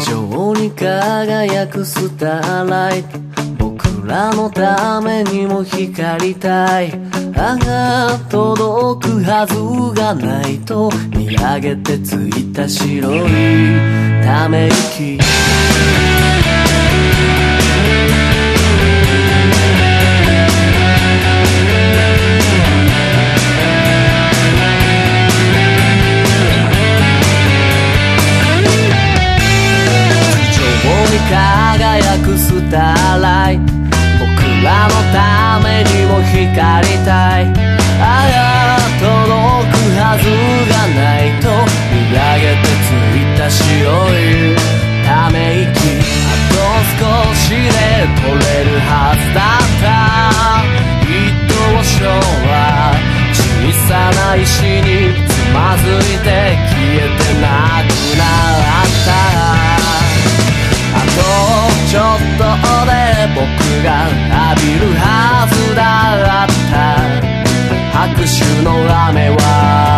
上に輝くスターライト、僕らのためにも光りたい。あが届くはずがないと見上げてついた白いため息。輝くスターライト、僕らのためにも光りたい。あが届くはずがないと見上げてついた白いため息。あと少しで取れるはずだった一等賞は小さな石につまずいて消えてなくなった。ちょっとで僕が浴びるはずだった拍手の雨は